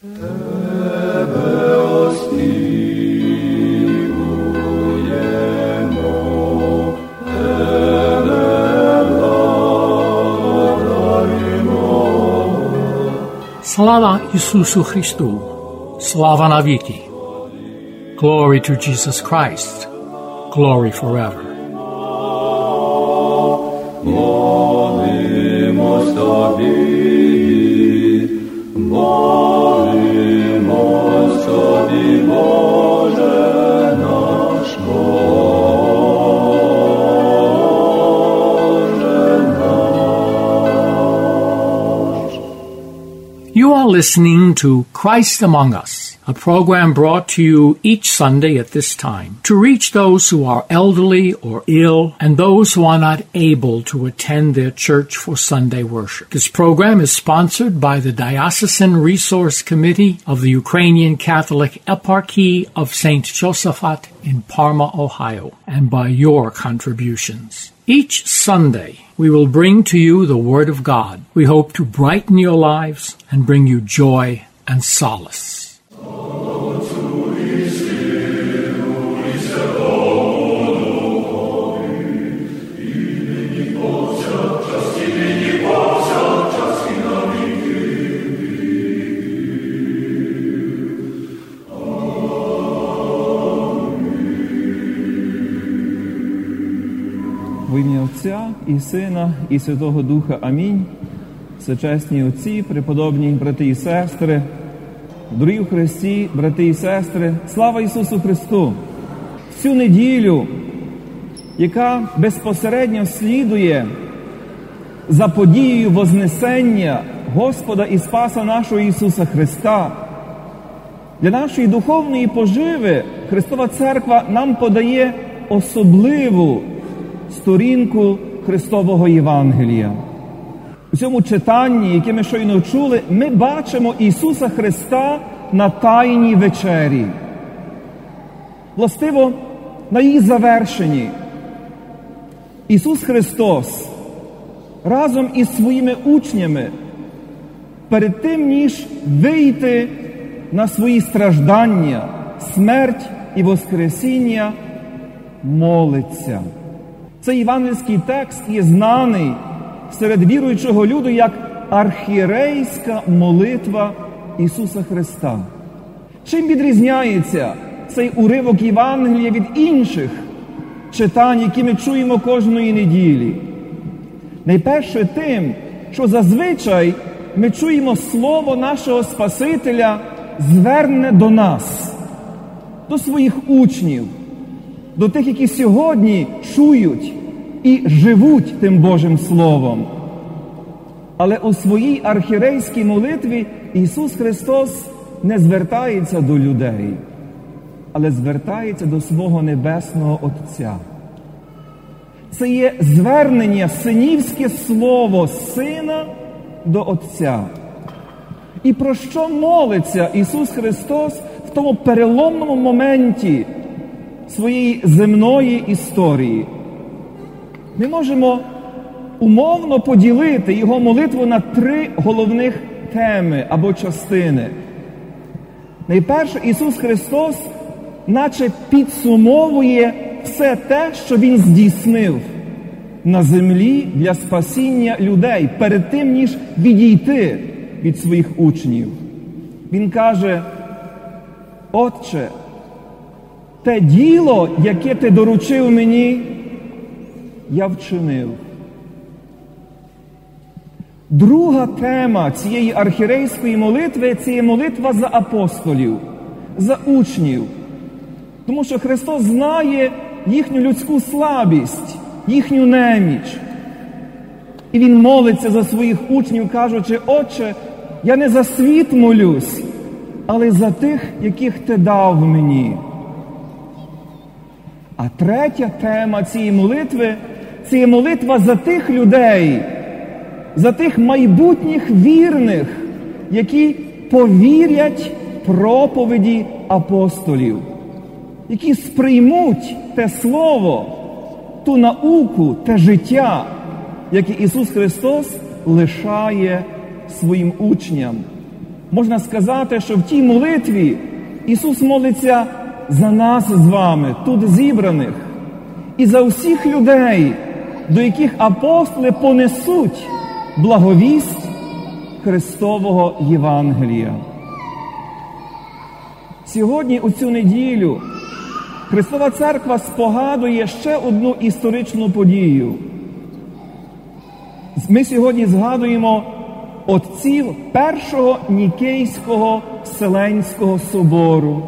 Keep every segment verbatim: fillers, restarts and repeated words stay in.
Слава Ісусу Христу! Слава навіки! Glory to Jesus Christ! Glory forever! Молимось тобі, молимось тобі, Боже наш, Боже наш. You are listening to Christ Among Us, a program brought to you each Sunday at this time to reach those who are elderly or ill and those who are not able to attend their church for Sunday worship. This program is sponsored by the Diocesan Resource Committee of the Ukrainian Catholic Eparchy of Saint Josaphat in Parma, Ohio, and by your contributions. Each Sunday, we will bring to you the Word of God. We hope to brighten your lives and bring you joy and solace. В ім'я Отця і Сина, і Святого Духа. Амінь. Всечесні отці, преподобні брати і сестри, дорогі в Христі, брати і сестри, слава Ісусу Христу! В цю неділю, яка безпосередньо слідує за подією Вознесення Господа і Спаса нашого Ісуса Христа, для нашої духовної поживи Христова Церква нам подає особливу сторінку Христового Євангелія. У цьому читанні, яке ми щойно чули, ми бачимо Ісуса Христа на Тайній вечері. Властиво, на її завершенні Ісус Христос разом із своїми учнями перед тим, ніж вийти на свої страждання, смерть і воскресіння, молиться. Цей євангельський текст є знаний серед віруючого люду як архієрейська молитва Ісуса Христа. Чим відрізняється цей уривок Євангелія від інших читань, які ми чуємо кожної неділі? Найперше тим, що зазвичай ми чуємо слово нашого Спасителя звернене до нас, до своїх учнів, до тих, які сьогодні чують і живуть тим Божим Словом. Але у своїй архієрейській молитві Ісус Христос не звертається до людей, але звертається до свого Небесного Отця. Це є звернення, синівське слово Сина до Отця. І про що молиться Ісус Христос в тому переломному моменті своєї земної історії? Ми можемо умовно поділити Його молитву на три головних теми або частини. Найперше, Ісус Христос наче підсумовує все те, що Він здійснив на землі для спасіння людей, перед тим, ніж відійти від своїх учнів. Він каже: «Отче, те діло, яке ти доручив мені, я вчинив». Друга тема цієї архієрейської молитви – це є молитва за апостолів, за учнів. Тому що Христос знає їхню людську слабість, їхню неміч. І Він молиться за своїх учнів, кажучи: «Отче, я не за світ молюсь, але за тих, яких ти дав мені». А третя тема цієї молитви – це є молитва за тих людей, за тих майбутніх вірних, які повірять проповіді апостолів, які сприймуть те слово, ту науку, те життя, яке Ісус Христос лишає своїм учням. Можна сказати, що в тій молитві Ісус молиться за нас з вами, тут зібраних, і за всіх людей, до яких апостоли понесуть благовість Христового Євангелія. Сьогодні, у цю неділю, Христова Церква спогадує ще одну історичну подію. Ми сьогодні згадуємо отців Першого Нікейського Вселенського собору,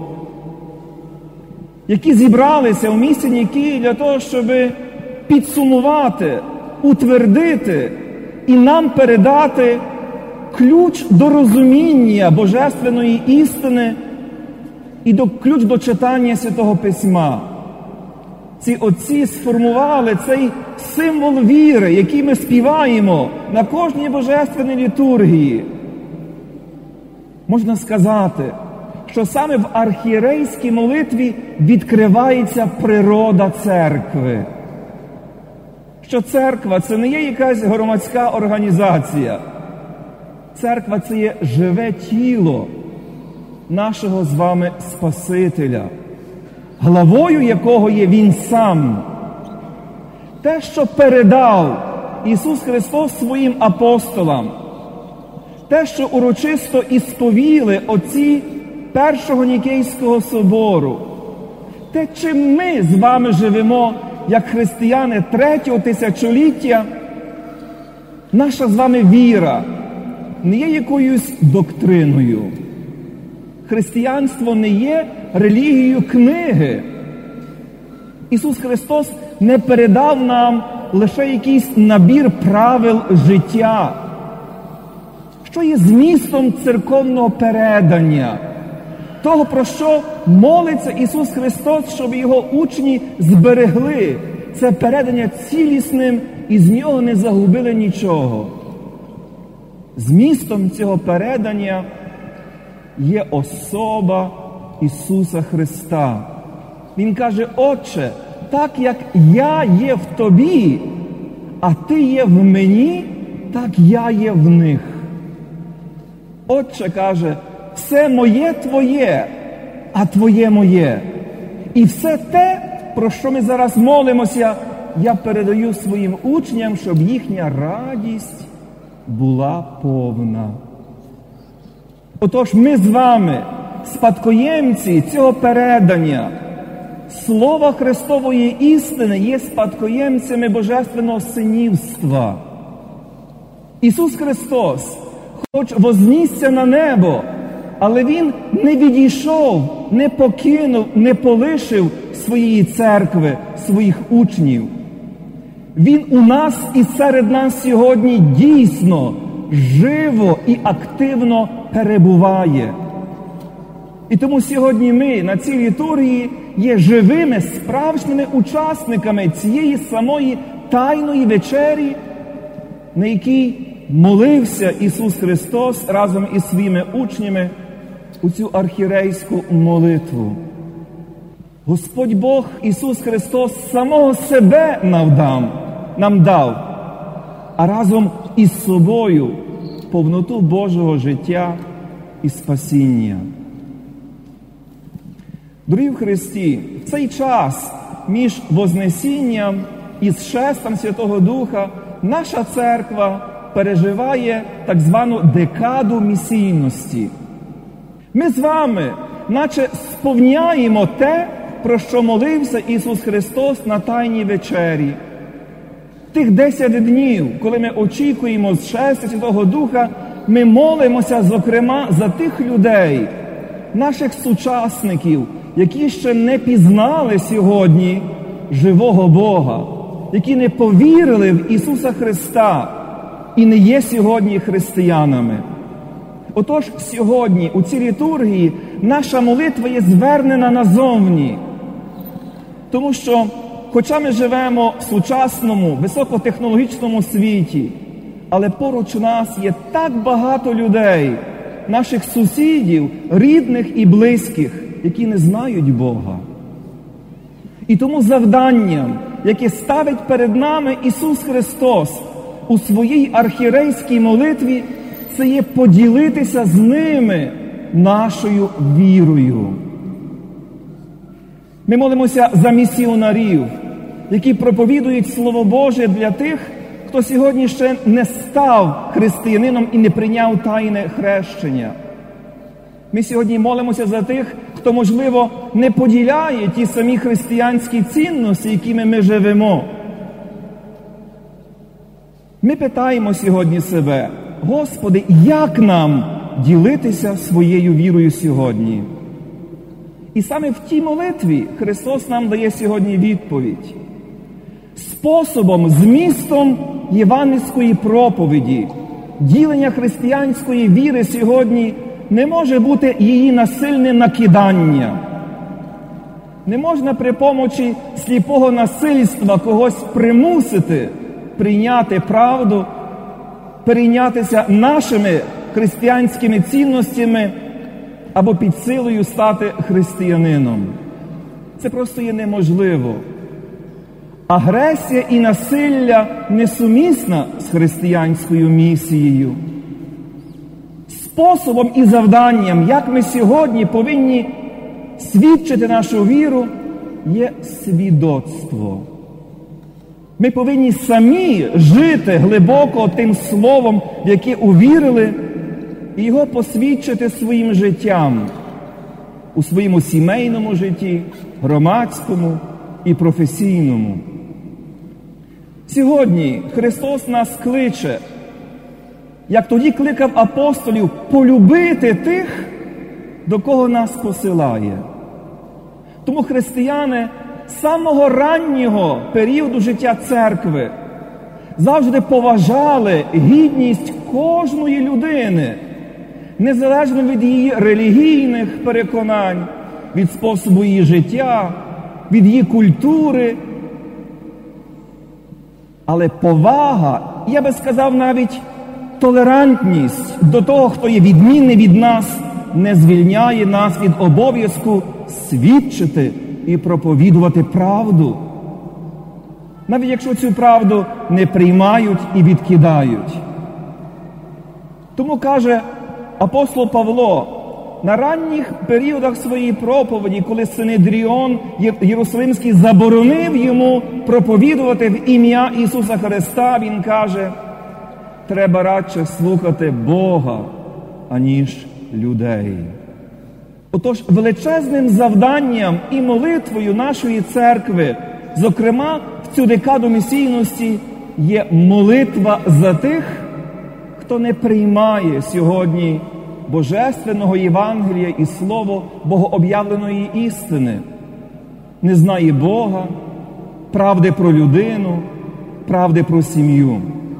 які зібралися в місті Нікії для того, щоб підсумувати, утвердити і нам передати ключ до розуміння божественної істини і до, ключ до читання Святого Письма. Ці отці сформували цей символ віри, який ми співаємо на кожній божественній літургії. Можна сказати, що саме в архієрейській молитві відкривається природа церкви. Що церква – це не є якась громадська організація. Церква – це є живе тіло нашого з вами Спасителя, главою якого є Він сам. Те, що передав Ісус Христос своїм апостолам, те, що урочисто ісповіли отці Першого Нікейського собору, те, чим ми з вами живемо, як християни третього тисячоліття, наша з вами віра не є якоюсь доктриною. Християнство не є релігією книги. Ісус Христос не передав нам лише якийсь набір правил життя. Що є змістом церковного передання? Того, про що молиться Ісус Христос, щоб Його учні зберегли це передання цілісним і з нього не загубили нічого. Змістом цього передання є особа Ісуса Христа. Він каже: «Отче, так як я є в тобі, а ти є в мені, так я є в них». Отче каже: «Все моє твоє, а твоє моє». І все те, про що ми зараз молимося, я передаю своїм учням, щоб їхня радість була повна. Отож, ми з вами, спадкоємці цього передання, Слова Христової істини, є спадкоємцями Божественного синівства. Ісус Христос, хоч вознісся на небо, але Він не відійшов, не покинув, не полишив своєї церкви, своїх учнів. Він у нас і серед нас сьогодні дійсно, живо і активно перебуває. І тому сьогодні ми на цій літургії є живими, справжніми учасниками цієї самої тайної вечері, на якій молився Ісус Христос разом із своїми учнями у цю архієрейську молитву. Господь Бог Ісус Христос самого себе нам, нам дав, а разом із собою повноту Божого життя і спасіння. Дорогі в Христі, в цей час між Вознесінням і зшестям Святого Духа наша церква переживає так звану декаду місійності. Ми з вами наче сповняємо те, про що молився Ісус Христос на Тайній вечері. Тих десять днів, коли ми очікуємо зшестя Святого Духа, ми молимося, зокрема, за тих людей, наших сучасників, які ще не пізнали сьогодні живого Бога, які не повірили в Ісуса Христа і не є сьогодні християнами. Отож, сьогодні у цій літургії наша молитва є звернена назовні. Тому що, хоча ми живемо в сучасному, високотехнологічному світі, але поруч нас є так багато людей, наших сусідів, рідних і близьких, які не знають Бога. І тому завданням, яке ставить перед нами Ісус Христос у своїй архієрейській молитві, це є поділитися з ними нашою вірою. Ми молимося за місіонарів, які проповідують Слово Боже для тих, хто сьогодні ще не став християнином і не прийняв тайне хрещення. Ми сьогодні молимося за тих, хто, можливо, не поділяє ті самі християнські цінності, якими ми живемо. Ми питаємо сьогодні себе: Господи, як нам ділитися своєю вірою сьогодні? І саме в тій молитві Христос нам дає сьогодні відповідь. Способом, змістом євангельської проповіді, ділення християнської віри сьогодні не може бути її насильне накидання. Не можна при помочі сліпого насильства когось примусити прийняти правду, перейнятися нашими християнськими цінностями або під силою стати християнином. Це просто є неможливо. Агресія і насилля несумісна з християнською місією. Способом і завданням, як ми сьогодні повинні свідчити нашу віру, є свідоцтво. Ми повинні самі жити глибоко тим словом, в яке увірили, і його посвідчити своїм життям у своєму сімейному житті, громадському і професійному. Сьогодні Христос нас кличе, як тоді кликав апостолів, полюбити тих, до кого нас посилає. Тому християни з самого раннього періоду життя церкви завжди поважали гідність кожної людини, незалежно від її релігійних переконань, від способу її життя, від її культури. Але повага, я би сказав навіть толерантність до того, хто є відмінний від нас, не звільняє нас від обов'язку свідчити і проповідувати правду. Навіть якщо цю правду не приймають і відкидають. Тому каже апостол Павло, на ранніх періодах своєї проповіді, коли Синедріон Єрусалимський заборонив йому проповідувати в ім'я Ісуса Христа, він каже: треба радше слухати Бога, аніж людей. Отож, величезним завданням і молитвою нашої церкви, зокрема в цю декаду місійності, є молитва за тих, хто не приймає сьогодні Божественного Євангелія і Слово Богооб'явленої істини, не знає Бога, правди про людину, правди про сім'ю.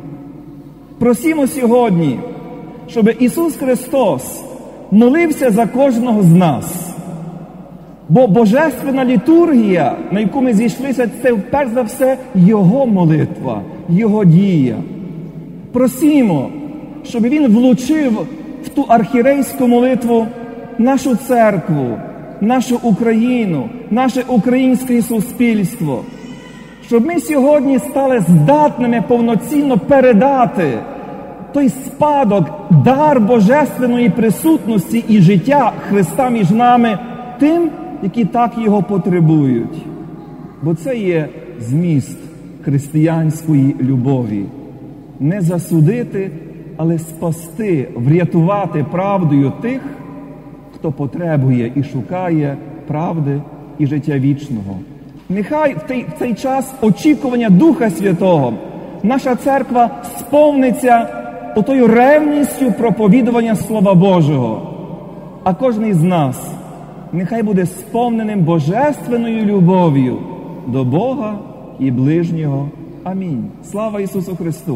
Просімо сьогодні, щоб Ісус Христос молився за кожного з нас. Бо Божественна літургія, на яку ми зійшлися, це перш за все Його молитва, Його дія. Просімо, щоб Він влучив в ту архірейську молитву нашу церкву, нашу Україну, наше українське суспільство. Щоб ми сьогодні стали здатними повноцінно передати той спадок, дар Божественної присутності і життя Христа між нами тим, які так його потребують. Бо це є зміст християнської любові. Не засудити, але спасти, врятувати правдою тих, хто потребує і шукає правди і життя вічного. Нехай в цей, в цей час очікування Духа Святого наша церква сповниться отою ревністю проповідування Слова Божого. А кожен із нас нехай буде сповненим божественною любов'ю до Бога і ближнього. Амінь. Слава Ісусу Христу!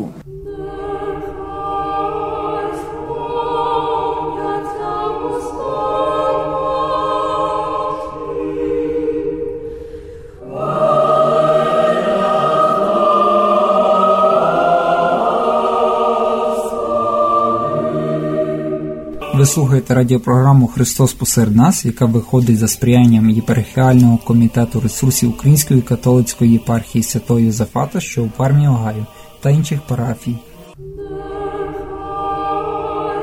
Ви слухаєте радіопрограму «Христос посеред нас», яка виходить за сприянням єпархіального комітету ресурсів Української католицької єпархії Святого Йозафата, що у Пармі, Огайо, та інших парафій.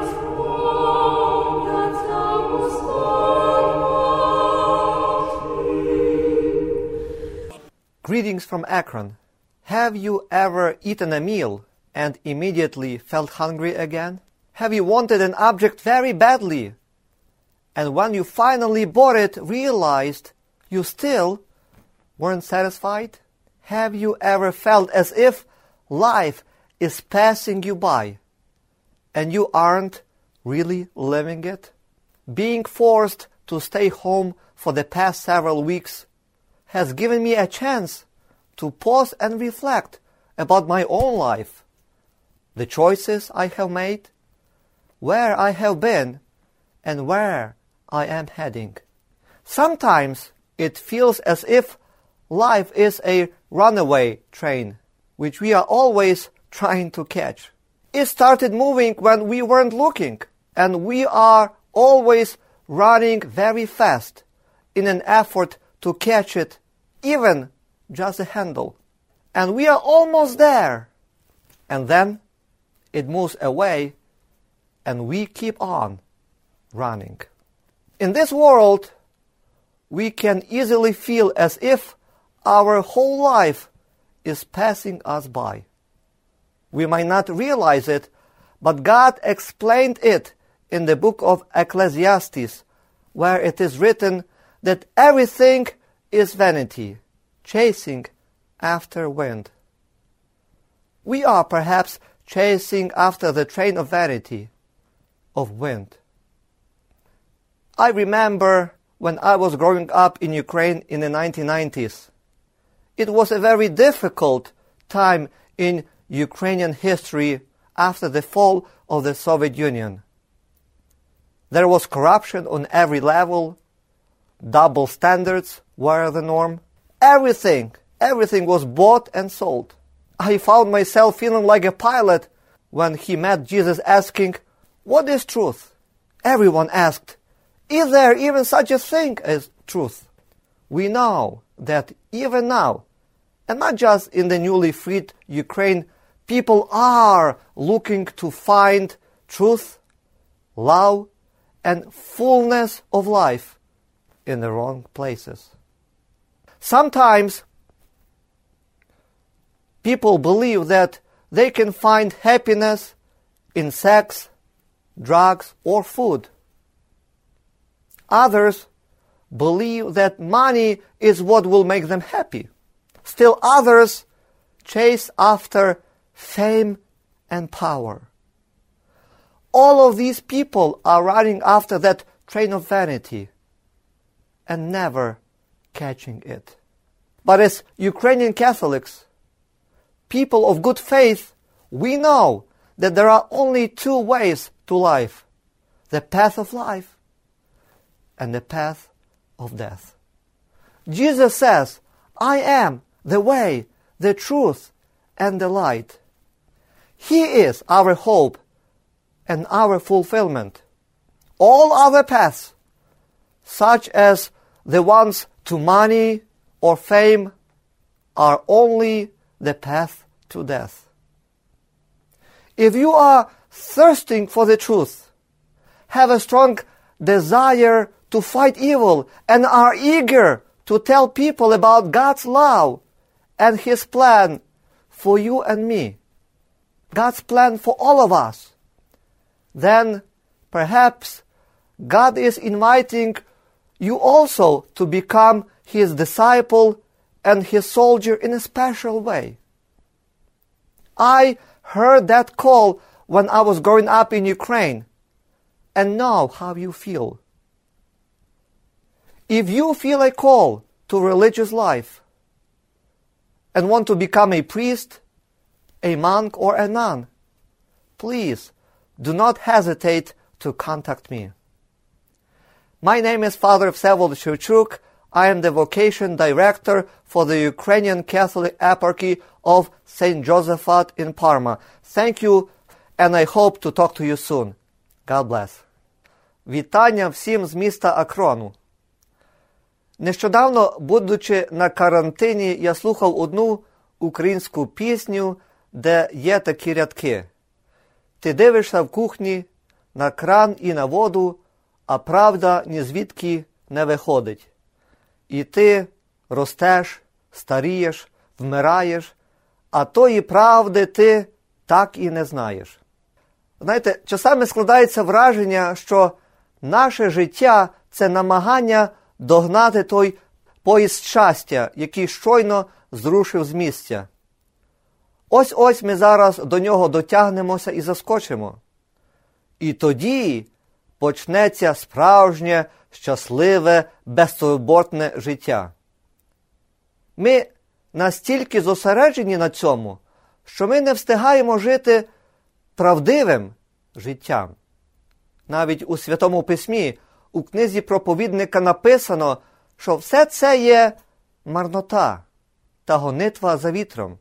Greetings from Akron. Have you ever eaten a meal and immediately felt hungry again? Have you wanted an object very badly, and when you finally bought it, realized you still weren't satisfied? Have you ever felt as if life is passing you by, and you aren't really living it? Being forced to stay home for the past several weeks has given me a chance to pause and reflect about my own life, the choices I have made, where I have been, and where I am heading. Sometimes it feels as if life is a runaway train, which we are always trying to catch. It started moving when we weren't looking, and we are always running very fast in an effort to catch it, even just a handle. And we are almost there. And then it moves away, and we keep on running. In this world, we can easily feel as if our whole life is passing us by. We might not realize it, but God explained it in the book of Ecclesiastes, where it is written that everything is vanity, chasing after wind. We are perhaps chasing after the train of vanity, of wind. I remember when I was growing up in Ukraine in the nineteen nineties. It was a very difficult time in Ukrainian history after the fall of the Soviet Union. There was corruption on every level. Double standards were the norm. Everything, everything was bought and sold. I found myself feeling like a Pilate when he met Jesus asking, "What is truth?" Everyone asked, "Is there even such a thing as truth?" We know that even now, and not just in the newly freed Ukraine, people are looking to find truth, love, and fullness of life in the wrong places. Sometimes people believe that they can find happiness in sex, drugs, or food. Others believe that money is what will make them happy. Still others chase after fame and power. All of these people are running after that train of vanity and never catching it. But as Ukrainian Catholics, people of good faith, we know that there are only two ways to life: the path of life and the path of death. Jesus says, "I am the way, the truth, and the light." He is our hope and our fulfillment. All other paths, such as the ones to money or fame, are only the path to death. If you are thirsting for the truth, have a strong desire to fight evil, and are eager to tell people about God's love and His plan for you and me, God's plan for all of us, then perhaps God is inviting you also to become His disciple and His soldier in a special way. I heard that call when I was growing up in Ukraine, and know how you feel. If you feel a call to religious life and want to become a priest, a monk, or a nun, please do not hesitate to contact me. My name is Father Vsevolod Shevchuk. I am the vocation director for the Ukrainian Catholic Eparchy of Saint Josaphat in Parma. Thank you, and I hope to talk to you soon. God bless. Вітання всім з міста Акрону. Нещодавно, будучи на карантині, я слухав одну українську пісню, де є такі рядки. Ти дивишся в кухні на кран і на воду, а правда ні звідки не виходить. І ти ростеш, старієш, вмираєш, а тої правди ти так і не знаєш. Знаєте, часами складається враження, що наше життя – це намагання догнати той поїзд щастя, який щойно зрушив з місця. Ось-ось ми зараз до нього дотягнемося і заскочимо. І тоді почнеться справжнє, щасливе, безтурботне життя. Ми настільки зосереджені на цьому, що ми не встигаємо жити правдивим життям. Навіть у Святому Письмі, у книзі проповідника написано, що все це є марнота та гонитва за вітром.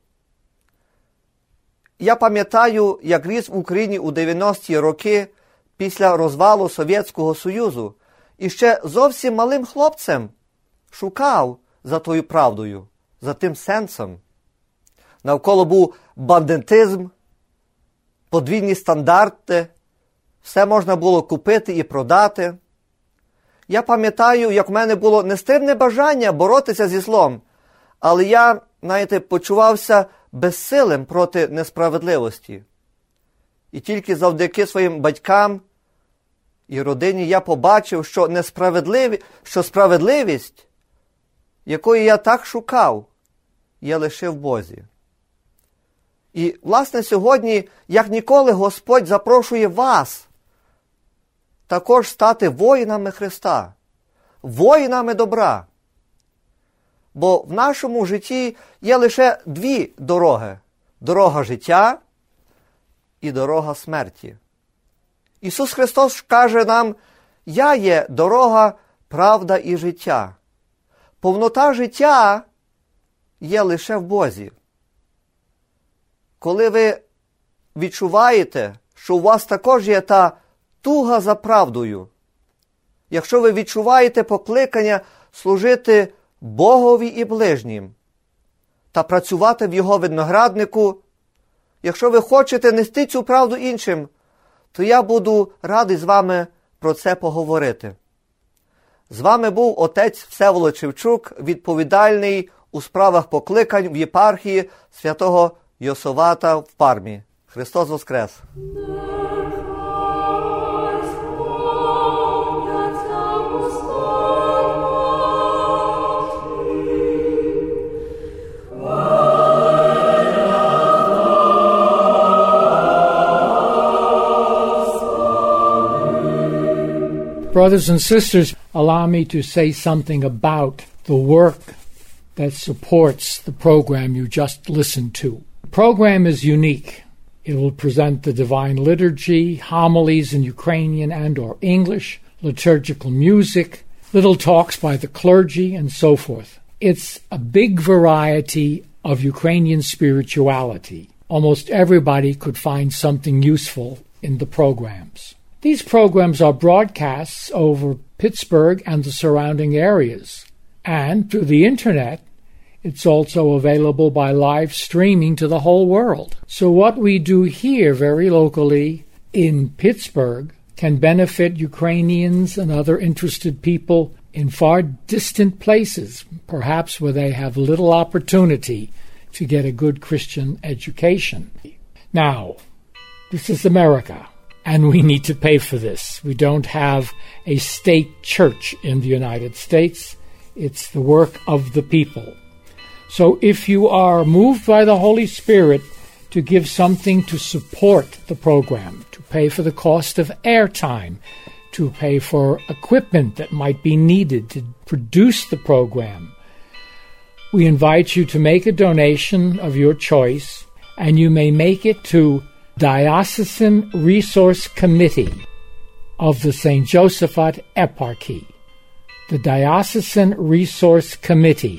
Я пам'ятаю, як ріс в Україні у дев'яності роки після розвалу Совєтського Союзу і ще зовсім малим хлопцем шукав за тою правдою, за тим сенсом. Навколо був бандитизм, подвійні стандарти, все можна було купити і продати. Я пам'ятаю, як в мене було нестримне бажання боротися зі злом, але я, знаєте, почувався безсилим проти несправедливості. І тільки завдяки своїм батькам і родині я побачив, що несправедливі, що справедливість, якої я так шукав, є лише в Бозі. І, власне, сьогодні, як ніколи, Господь запрошує вас також стати воїнами Христа, воїнами добра. Бо в нашому житті є лише дві дороги – дорога життя і дорога смерті. Ісус Христос каже нам: «Я є дорога, правда і життя». Повнота життя є лише в Бозі. Коли ви відчуваєте, що у вас також є та туга за правдою, якщо ви відчуваєте покликання служити Богові і ближнім та працювати в Його винограднику, якщо ви хочете нести цю правду іншим, то я буду радий з вами про це поговорити. З вами був отець Всеволод Шевчук, відповідальний у справах покликань в єпархії святого Йосовата в Пармі. Христос Воскрес! Brothers and sisters, allow me to say something about the work that supports the program you just listened to. The program is unique. It will present the Divine Liturgy, homilies in Ukrainian and or English, liturgical music, little talks by the clergy, and so forth. It's a big variety of Ukrainian spirituality. Almost everybody could find something useful in the programs. These programs are broadcasts over Pittsburgh and the surrounding areas, and through the internet, it's also available by live streaming to the whole world. So what we do here very locally in Pittsburgh can benefit Ukrainians and other interested people in far distant places, perhaps where they have little opportunity to get a good Christian education. Now, this is America. And we need to pay for this. We don't have a state church in the United States. It's the work of the people. So if you are moved by the Holy Spirit to give something to support the program, to pay for the cost of airtime, to pay for equipment that might be needed to produce the program, we invite you to make a donation of your choice, and you may make it to Diocesan Resource Committee of the Saint Josaphat Eparchy. The Diocesan Resource Committee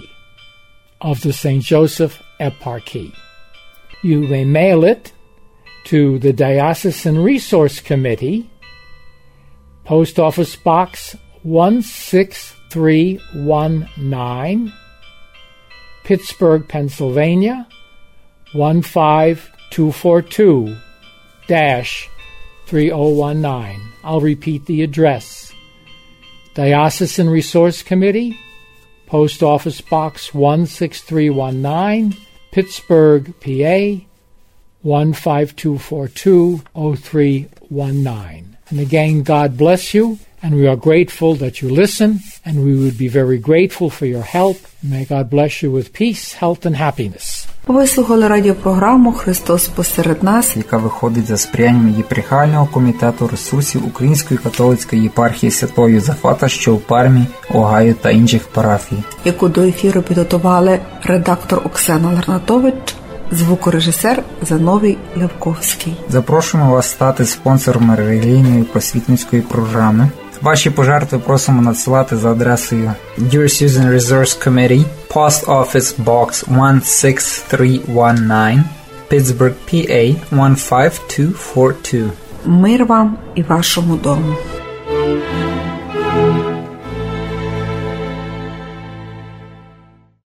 of the Saint Joseph Eparchy. You may mail it to the Diocesan Resource Committee, Post Office Box one six three one nine, Pittsburgh, Pennsylvania one five two four two dash three oh one nine. I'll repeat the address. Diocesan Resource Committee, Post Office Box one six three one nine, Pittsburgh, P A one five two four two oh three one nine. And again, God bless you, and we are grateful that you listen, and we would be very grateful for your help. May God bless you with peace, health, and happiness. Ви слухали радіопрограму «Христос посеред нас», яка виходить за сприянням єпархіального комітету ресурсів Української католицької єпархії Святого Йозафата, що в Пармі, Огайо та інших парафій, яку до ефіру підготували редактор Оксана Ларнатович, звукорежисер Зановій Левковський. Запрошуємо вас стати спонсором релігійної просвітницької програми. Ваші пожертви просимо надсилати за адресою Diocesan Resource Committee, Post Office Box one six three one nine, Pittsburgh, P A one five two four two. Мир вам і вашому дому.